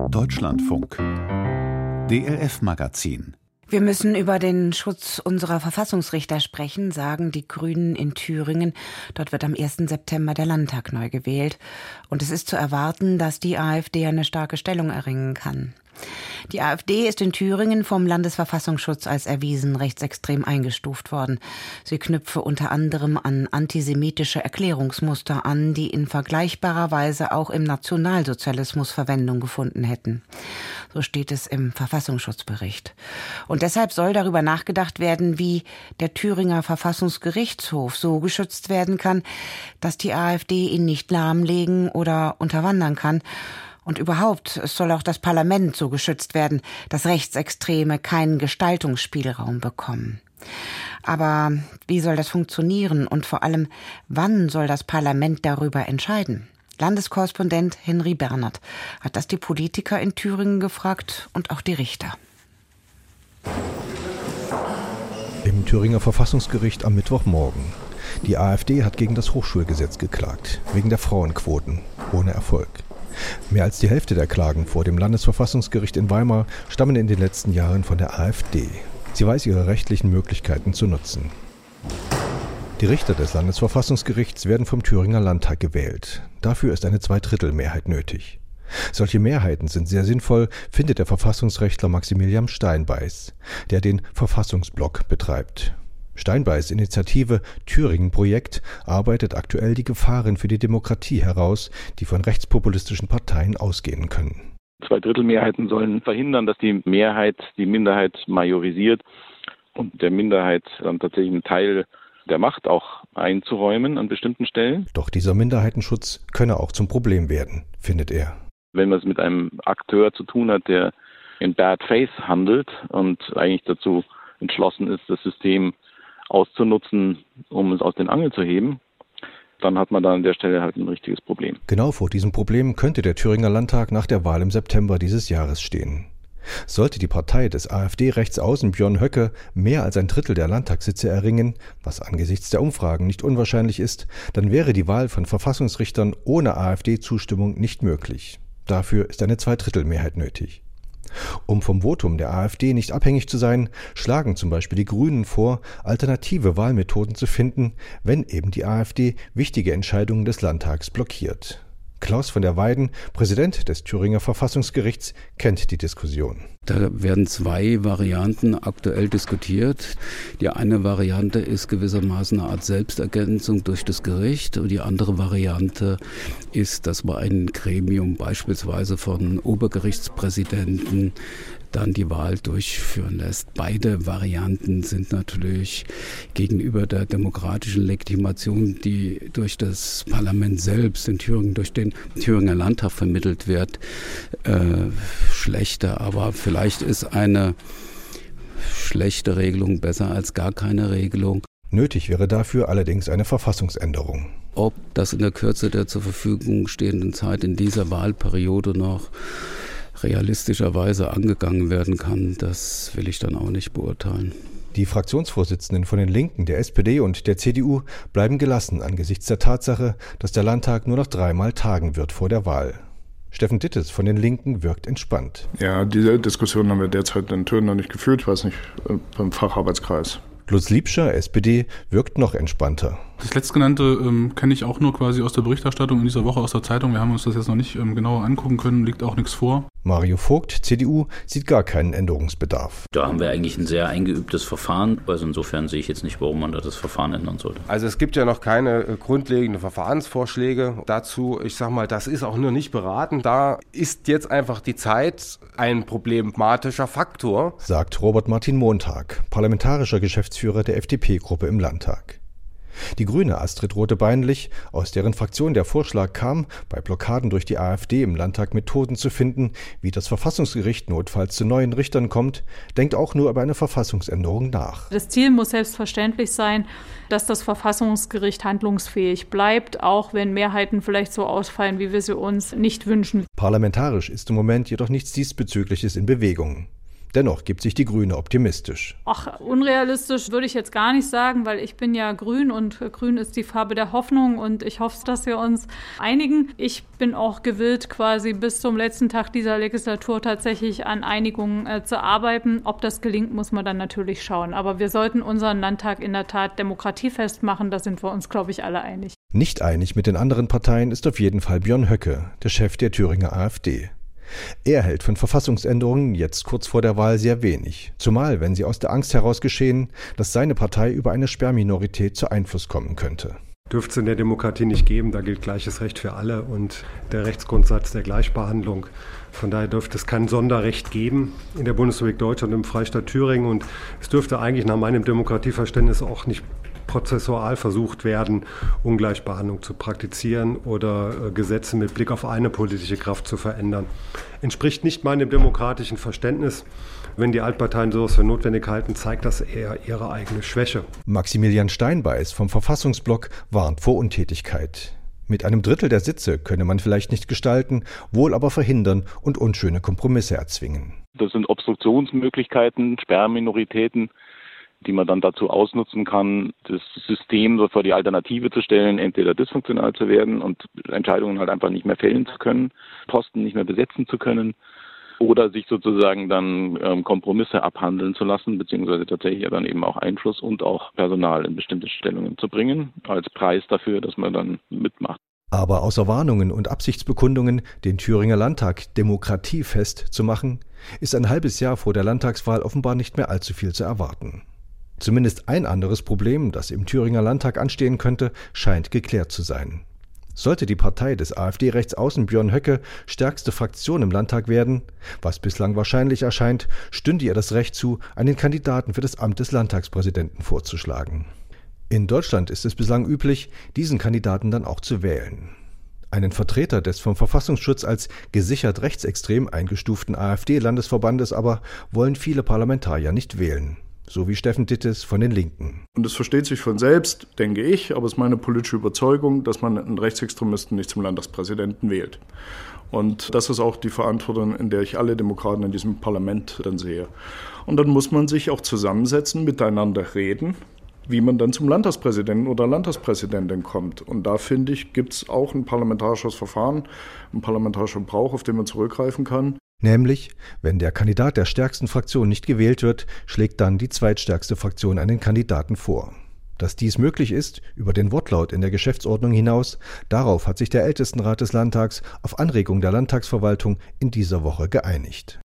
Deutschlandfunk. DLF-Magazin. Wir müssen über den Schutz unserer Verfassungsrichter sprechen, sagen die Grünen in Thüringen. Dort wird am 1. September der Landtag neu gewählt. Und es ist zu erwarten, dass die AfD eine starke Stellung erringen kann. Die AfD ist in Thüringen vom Landesverfassungsschutz als erwiesen rechtsextrem eingestuft worden. Sie knüpfe unter anderem an antisemitische Erklärungsmuster an, die in vergleichbarer Weise auch im Nationalsozialismus Verwendung gefunden hätten. So steht es im Verfassungsschutzbericht. Und deshalb soll darüber nachgedacht werden, wie der Thüringer Verfassungsgerichtshof so geschützt werden kann, dass die AfD ihn nicht lahmlegen oder unterwandern kann. Und überhaupt, es soll auch das Parlament so geschützt werden, dass Rechtsextreme keinen Gestaltungsspielraum bekommen. Aber wie soll das funktionieren und vor allem, wann soll das Parlament darüber entscheiden? Landeskorrespondent Henry Bernert hat das die Politiker in Thüringen gefragt und auch die Richter. Im Thüringer Verfassungsgericht am Mittwochmorgen. Die AfD hat gegen das Hochschulgesetz geklagt, wegen der Frauenquoten, ohne Erfolg. Mehr als die Hälfte der Klagen vor dem Landesverfassungsgericht in Weimar stammen in den letzten Jahren von der AfD. Sie weiß ihre rechtlichen Möglichkeiten zu nutzen. Die Richter des Landesverfassungsgerichts werden vom Thüringer Landtag gewählt. Dafür ist eine Zweidrittelmehrheit nötig. Solche Mehrheiten sind sehr sinnvoll, findet der Verfassungsrechtler Maximilian Steinbeiß, der den Verfassungsblock betreibt. Steinbeiß' Initiative Thüringen-Projekt arbeitet aktuell die Gefahren für die Demokratie heraus, die von rechtspopulistischen Parteien ausgehen können. Zweidrittelmehrheiten sollen verhindern, dass die Mehrheit die Minderheit majorisiert und der Minderheit dann tatsächlich einen Teil der Macht auch einzuräumen an bestimmten Stellen. Doch dieser Minderheitenschutz könne auch zum Problem werden, findet er. Wenn man es mit einem Akteur zu tun hat, der in Bad Faith handelt und eigentlich dazu entschlossen ist, das System auszunutzen, um es aus den Angeln zu heben, dann hat man da an der Stelle halt ein richtiges Problem. Genau vor diesem Problem könnte der Thüringer Landtag nach der Wahl im September dieses Jahres stehen. Sollte die Partei des AfD-Rechtsaußen Björn Höcke mehr als ein Drittel der Landtagssitze erringen, was angesichts der Umfragen nicht unwahrscheinlich ist, dann wäre die Wahl von Verfassungsrichtern ohne AfD-Zustimmung nicht möglich. Dafür ist eine Zweidrittelmehrheit nötig. Um vom Votum der AfD nicht abhängig zu sein, schlagen zum Beispiel die Grünen vor, alternative Wahlmethoden zu finden, wenn eben die AfD wichtige Entscheidungen des Landtags blockiert. Klaus von der Weiden, Präsident des Thüringer Verfassungsgerichts, kennt die Diskussion. Da werden zwei Varianten aktuell diskutiert. Die eine Variante ist gewissermaßen eine Art Selbstergänzung durch das Gericht und die andere Variante ist, dass man ein Gremium beispielsweise von Obergerichtspräsidenten dann die Wahl durchführen lässt. Beide Varianten sind natürlich gegenüber der demokratischen Legitimation, die durch das Parlament selbst in Thüringen, durch den Thüringer Landtag vermittelt wird, schlechter. Aber vielleicht ist eine schlechte Regelung besser als gar keine Regelung. Nötig wäre dafür allerdings eine Verfassungsänderung. Ob das in der Kürze der zur Verfügung stehenden Zeit in dieser Wahlperiode noch realistischerweise angegangen werden kann, das will ich dann auch nicht beurteilen. Die Fraktionsvorsitzenden von den Linken, der SPD und der CDU bleiben gelassen angesichts der Tatsache, dass der Landtag nur noch 3-mal tagen wird vor der Wahl. Steffen Dittes von den Linken wirkt entspannt. Ja, diese Diskussion haben wir derzeit in Thüringen noch nicht geführt, ich weiß nicht, beim Facharbeitskreis. Lutz Liebscher, SPD, wirkt noch entspannter. Das Letztgenannte kenne ich auch nur quasi aus der Berichterstattung in dieser Woche aus der Zeitung. Wir haben uns das jetzt noch nicht genauer angucken können, liegt auch nichts vor. Mario Vogt, CDU, sieht gar keinen Änderungsbedarf. Da haben wir eigentlich ein sehr eingeübtes Verfahren. Also insofern sehe ich jetzt nicht, warum man da das Verfahren ändern sollte. Also es gibt ja noch keine grundlegenden Verfahrensvorschläge dazu. Ich sage mal, das ist auch nur nicht beraten. Da ist jetzt einfach die Zeit ein problematischer Faktor, sagt Robert Martin Montag, parlamentarischer Geschäftsführer der FDP-Gruppe im Landtag. Die Grüne Astrid Rote-Beinlich, aus deren Fraktion der Vorschlag kam, bei Blockaden durch die AfD im Landtag Methoden zu finden, wie das Verfassungsgericht notfalls zu neuen Richtern kommt, denkt auch nur über eine Verfassungsänderung nach. Das Ziel muss selbstverständlich sein, dass das Verfassungsgericht handlungsfähig bleibt, auch wenn Mehrheiten vielleicht so ausfallen, wie wir sie uns nicht wünschen. Parlamentarisch ist im Moment jedoch nichts Diesbezügliches in Bewegung. Dennoch gibt sich die Grüne optimistisch. Ach, unrealistisch würde ich jetzt gar nicht sagen, weil ich bin ja grün und grün ist die Farbe der Hoffnung und ich hoffe, dass wir uns einigen. Ich bin auch gewillt, quasi bis zum letzten Tag dieser Legislatur tatsächlich an Einigungen zu arbeiten. Ob das gelingt, muss man dann natürlich schauen. Aber wir sollten unseren Landtag in der Tat demokratiefest machen, da sind wir uns, glaube ich, alle einig. Nicht einig mit den anderen Parteien ist auf jeden Fall Björn Höcke, der Chef der Thüringer AfD. Er hält von Verfassungsänderungen jetzt kurz vor der Wahl sehr wenig, zumal wenn sie aus der Angst heraus geschehen, dass seine Partei über eine Sperrminorität zu Einfluss kommen könnte. Dürfte es in der Demokratie nicht geben, da gilt gleiches Recht für alle und der Rechtsgrundsatz der Gleichbehandlung. Von daher dürfte es kein Sonderrecht geben in der Bundesrepublik Deutschland und im Freistaat Thüringen und es dürfte eigentlich nach meinem Demokratieverständnis auch nicht prozessual versucht werden, Ungleichbehandlung zu praktizieren oder Gesetze mit Blick auf eine politische Kraft zu verändern. Entspricht nicht meinem demokratischen Verständnis. Wenn die Altparteien sowas für notwendig halten, zeigt das eher ihre eigene Schwäche. Maximilian Steinbeiß vom Verfassungsblock warnt vor Untätigkeit. Mit einem Drittel der Sitze könne man vielleicht nicht gestalten, wohl aber verhindern und unschöne Kompromisse erzwingen. Das sind Obstruktionsmöglichkeiten, Sperrminoritäten, die man dann dazu ausnutzen kann, das System so vor die Alternative zu stellen, entweder dysfunktional zu werden und Entscheidungen halt einfach nicht mehr fällen zu können, Posten nicht mehr besetzen zu können oder sich sozusagen dann Kompromisse abhandeln zu lassen, beziehungsweise tatsächlich ja dann eben auch Einfluss und auch Personal in bestimmte Stellungen zu bringen, als Preis dafür, dass man dann mitmacht. Aber außer Warnungen und Absichtsbekundungen, den Thüringer Landtag demokratiefest zu machen, ist ein halbes Jahr vor der Landtagswahl offenbar nicht mehr allzu viel zu erwarten. Zumindest ein anderes Problem, das im Thüringer Landtag anstehen könnte, scheint geklärt zu sein. Sollte die Partei des AfD-Rechtsaußen Björn Höcke stärkste Fraktion im Landtag werden, was bislang wahrscheinlich erscheint, stünde ihr das Recht zu, einen Kandidaten für das Amt des Landtagspräsidenten vorzuschlagen. In Deutschland ist es bislang üblich, diesen Kandidaten dann auch zu wählen. Einen Vertreter des vom Verfassungsschutz als gesichert rechtsextrem eingestuften AfD-Landesverbandes aber wollen viele Parlamentarier nicht wählen. So wie Steffen Dittes von den Linken. Und es versteht sich von selbst, denke ich, aber es ist meine politische Überzeugung, dass man einen Rechtsextremisten nicht zum Landtagspräsidenten wählt. Und das ist auch die Verantwortung, in der ich alle Demokraten in diesem Parlament dann sehe. Und dann muss man sich auch zusammensetzen, miteinander reden, wie man dann zum Landtagspräsidenten oder Landtagspräsidentin kommt. Und da, finde ich, gibt es auch ein parlamentarisches Verfahren, ein parlamentarischer Brauch, auf den man zurückgreifen kann. Nämlich, wenn der Kandidat der stärksten Fraktion nicht gewählt wird, schlägt dann die zweitstärkste Fraktion einen Kandidaten vor. Dass dies möglich ist, über den Wortlaut in der Geschäftsordnung hinaus, darauf hat sich der Ältestenrat des Landtags auf Anregung der Landtagsverwaltung in dieser Woche geeinigt.